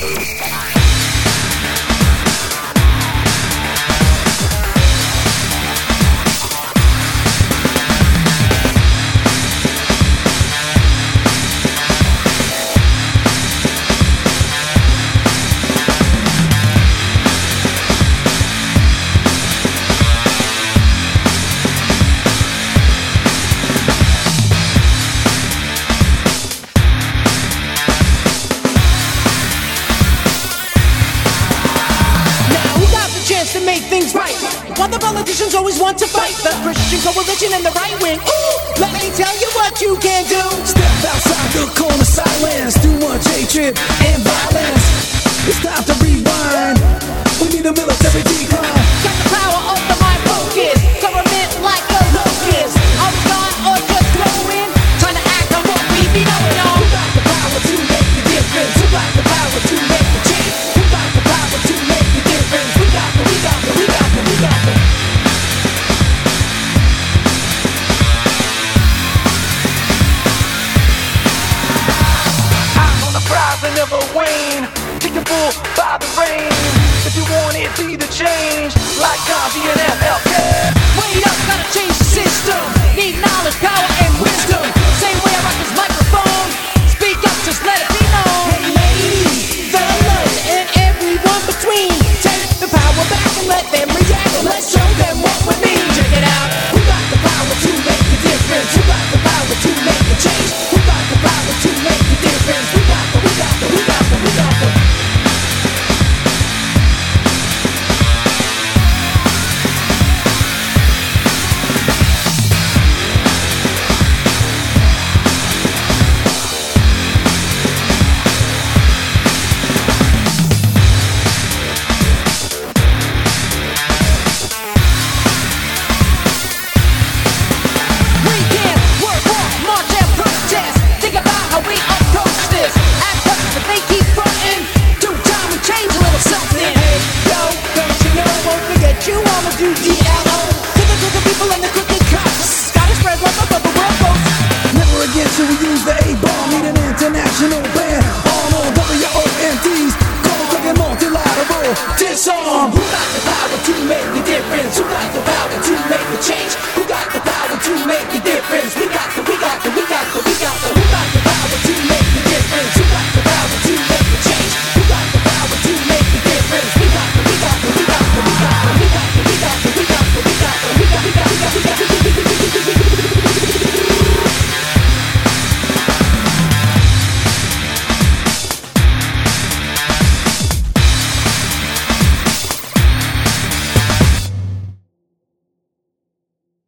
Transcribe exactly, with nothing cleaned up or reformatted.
To make things right, while the politicians always want to fight the Christian coalition and the right wing. Ooh, let me tell you what you can do. Step outside the corner, silence. Too much hatred and violence. It's time to rewind. We need a military decline. Got the power of the mind focus. Government like a locust. Are we gone or just growing? Trying to act on what we be knowing on. Who got the power to make the difference? Who got the power to make the change? Who got the power to make the difference? We got the, we got the, we got the, we got the. I'm on the prize and never wane. Take your bull by the rein. If you want it, be the change. Like Gandhi and M L K. Wait up, gotta change the system. Need knowledge, power, and wisdom. Same way I rock this microphone. Speak up, just let it be known. Hey ladies, fellas, and everyone between. Take the power back and let them react. Let's show them what we mean. Check it out. Who got the power to make the difference? Who got the power to make the change? Who got the power to make the difference? We got the, we got the, we got the, we got the. We can work, walk, march, and protest. Think about how we approach this. Act up, but they keep frontin'. Do time and change a little something. Hey, yo, don't you know? Won't forget you wanna do D L O. To the crooked people and the crooked cops. Gotta spread love above the world, folks. Never again should we use the A-bomb. Need an international ban on all W O N Ds. Cold-looking multilateral disarm. Who got the power to make